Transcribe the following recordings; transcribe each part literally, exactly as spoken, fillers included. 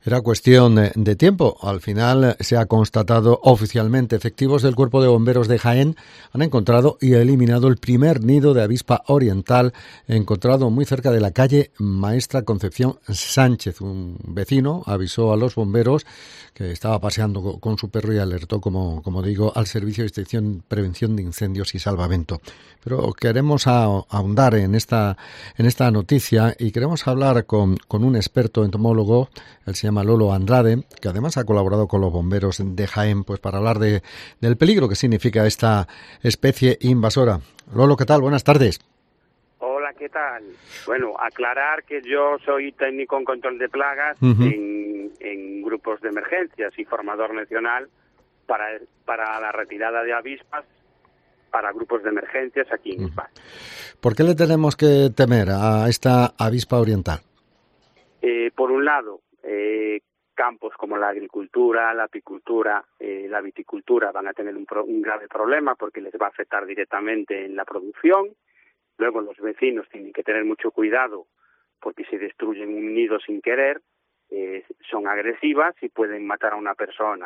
Era cuestión de, de tiempo. Al final se ha constatado oficialmente. Efectivos del Cuerpo de Bomberos de Jaén han encontrado y eliminado el primer nido de avispa oriental encontrado muy cerca de la calle Maestra Concepción Sánchez. Un vecino avisó a los bomberos que estaba paseando con su perro y alertó, como, como digo, al Servicio de Extinción, Prevención de Incendios y Salvamento. Pero queremos ahondar en esta, en esta noticia y queremos hablar con, con un experto entomólogo. Él se llama Lolo Andrade, que además ha colaborado con los bomberos de Jaén, pues para hablar de, del peligro que significa esta especie invasora. Lolo, ¿qué tal? Buenas tardes. Hola, ¿qué tal? Bueno, aclarar que yo soy técnico en control de plagas uh-huh. en, en grupos de emergencias y formador nacional para, para la retirada de avispas para grupos de emergencias aquí en España. ¿Por qué le tenemos que temer a esta avispa oriental? Eh, por un lado, eh, campos como la agricultura, la apicultura, eh, la viticultura van a tener un, pro, un grave problema porque les va a afectar directamente en la producción. Luego los vecinos tienen que tener mucho cuidado porque si destruyen un nido sin querer, eh, son agresivas y pueden matar a una persona.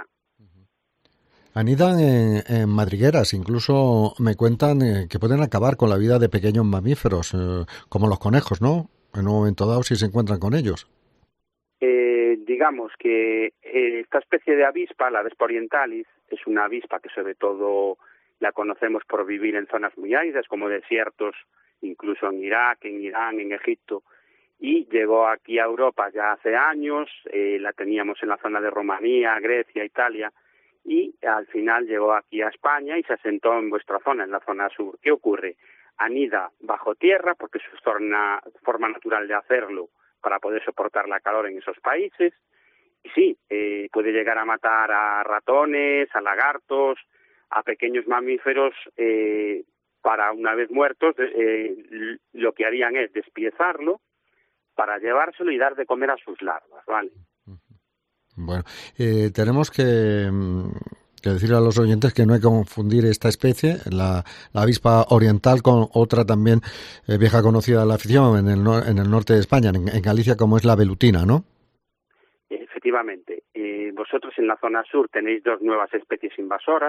Anidan en, en madrigueras, incluso me cuentan eh, que pueden acabar con la vida de pequeños mamíferos, eh, como los conejos, ¿no? En un momento dado si se encuentran con ellos. Eh, digamos que eh, esta especie de avispa, la Vespa orientalis, es una avispa que sobre todo la conocemos por vivir en zonas muy áridas, como desiertos, incluso en Irak, en Irán, en Egipto, y llegó aquí a Europa ya hace años, eh, la teníamos en la zona de Rumanía, Grecia, Italia, y al final llegó aquí a España y se asentó en vuestra zona, en la zona sur. ¿Qué ocurre? Anida bajo tierra, porque es su forma, forma natural de hacerlo, para poder soportar la calor en esos países, y sí, eh, puede llegar a matar a ratones, a lagartos, a pequeños mamíferos, eh, para una vez muertos, eh, lo que harían es despiezarlo para llevárselo y dar de comer a sus larvas, ¿vale? Bueno, eh, tenemos que, que decirle a los oyentes que no hay que confundir esta especie, la, la avispa oriental, con otra también eh, vieja conocida de la afición en el, no, en el norte de España, en, en Galicia, como es la velutina, ¿no? Efectivamente. Eh, vosotros en la zona sur tenéis dos nuevas especies invasoras,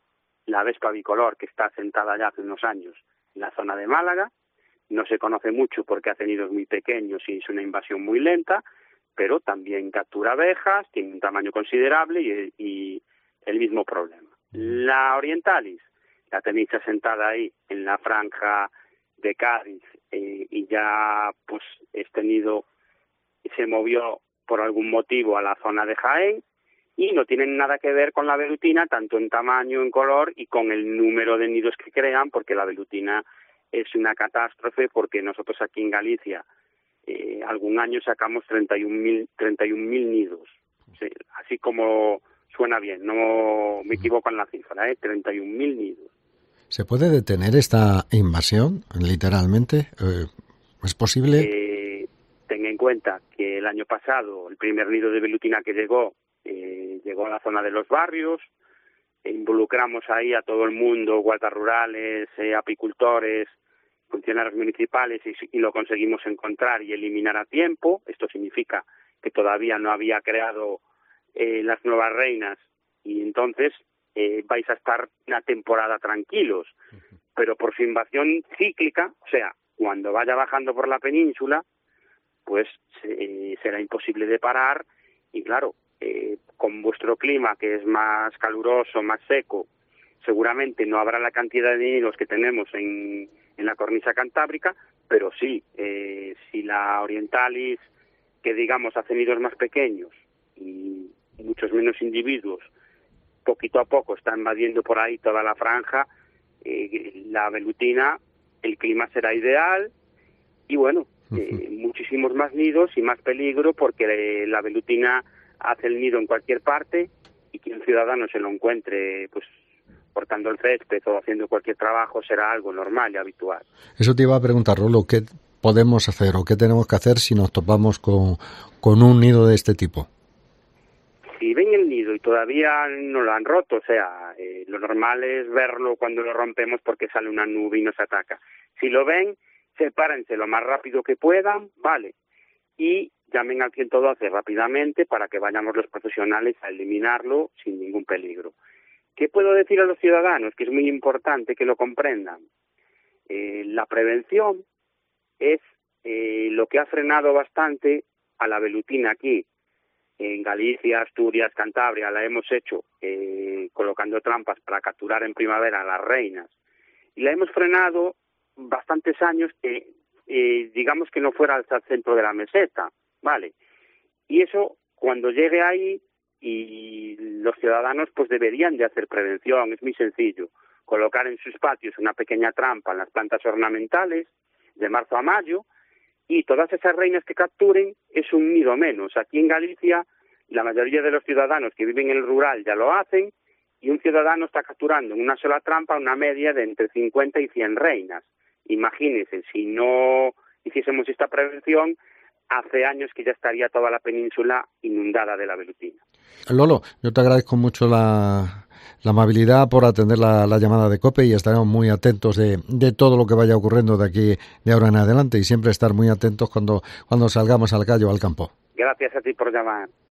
la vespa bicolor, que está asentada ya hace unos años en la zona de Málaga, no se conoce mucho porque hace nidos muy pequeños y es una invasión muy lenta, pero también captura abejas, tiene un tamaño considerable y, y el mismo problema. La orientalis, la tenéis asentada ahí en la franja de Cádiz eh, y ya pues este nido se movió por algún motivo a la zona de Jaén y no tienen nada que ver con la velutina, tanto en tamaño, en color y con el número de nidos que crean, porque la velutina es una catástrofe, porque nosotros aquí en Galicia Eh, algún año sacamos treinta y un mil nidos, sí, así como suena bien, no me equivoco en la cifra, ¿eh? treinta y un mil nidos. ¿Se puede detener esta invasión, literalmente? Eh, ¿Es posible? Eh, ten en cuenta que el año pasado el primer nido de velutina que llegó, eh, llegó a la zona de los barrios, e involucramos ahí a todo el mundo, guardas rurales, eh, apicultores, funcionarios municipales y, y lo conseguimos encontrar y eliminar a tiempo. Esto significa que todavía no había creado eh, las nuevas reinas y entonces eh, vais a estar una temporada tranquilos, pero por su invasión cíclica, o sea, cuando vaya bajando por la península, pues eh, será imposible de parar y claro, eh, con vuestro clima que es más caluroso, más seco, seguramente no habrá la cantidad de nidos que tenemos en en la cornisa cantábrica, pero sí, eh, si la orientalis, que digamos hace nidos más pequeños y muchos menos individuos, poquito a poco está invadiendo por ahí toda la franja, eh, la velutina, el clima será ideal y bueno, eh, muchísimos más nidos y más peligro porque eh, la velutina hace el nido en cualquier parte y que un ciudadano se lo encuentre, pues cortando el césped o haciendo cualquier trabajo será algo normal y habitual. Eso te iba a preguntar, Rolo, ¿qué podemos hacer o qué tenemos que hacer si nos topamos con, con un nido de este tipo? Si ven el nido y todavía no lo han roto, o sea, eh, lo normal es verlo cuando lo rompemos porque sale una nube y nos ataca. Si lo ven, sepárense lo más rápido que puedan, vale, y llamen al ciento doce rápidamente para que vayamos los profesionales a eliminarlo sin ningún peligro. ¿Qué puedo decir a los ciudadanos? Que es muy importante que lo comprendan. Eh, la prevención es eh, lo que ha frenado bastante a la velutina aquí. En Galicia, Asturias, Cantabria la hemos hecho eh, colocando trampas para capturar en primavera a las reinas. Y la hemos frenado bastantes años que, eh, digamos que no fuera hasta el centro de la meseta, ¿vale? Y eso, cuando llegue ahí, y los ciudadanos pues deberían de hacer prevención, es muy sencillo. Colocar en sus patios una pequeña trampa en las plantas ornamentales, de marzo a mayo, y todas esas reinas que capturen es un nido menos. Aquí en Galicia, la mayoría de los ciudadanos que viven en el rural ya lo hacen, y un ciudadano está capturando en una sola trampa una media de entre cincuenta y cien reinas. Imagínense, si no hiciésemos esta prevención, hace años que ya estaría toda la península inundada de la velutina. Lolo, yo te agradezco mucho la, la amabilidad por atender la, la llamada de COPE y estaremos muy atentos de, de todo lo que vaya ocurriendo de aquí de ahora en adelante y siempre estar muy atentos cuando, cuando salgamos al calle o al campo. Gracias a ti por llamar.